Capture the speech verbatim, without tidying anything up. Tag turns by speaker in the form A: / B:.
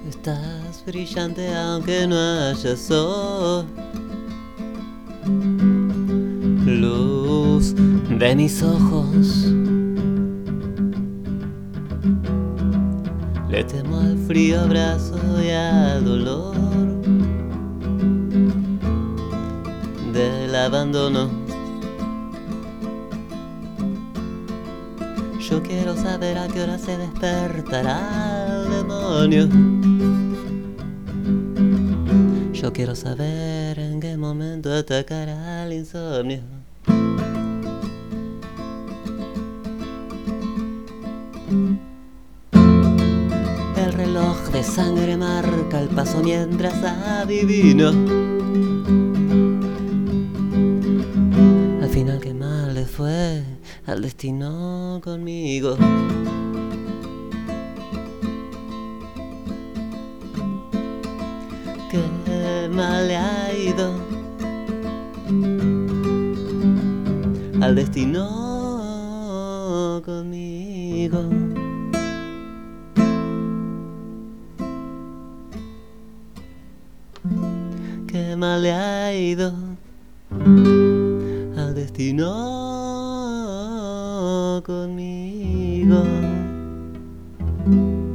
A: Estás brillante aunque no haya sol. Luz de mis ojos. Le temo al frío abrazo y al dolor del abandono. Yo quiero saber a qué hora se despertará el demonio. Yo quiero saber en qué momento atacará el insomnio. El reloj de sangre marca el paso mientras adivino. Al final qué mal le fue al destino conmigo. Qué mal le ha ido al destino conmigo. Qué mal le ha ido al destino conmigo.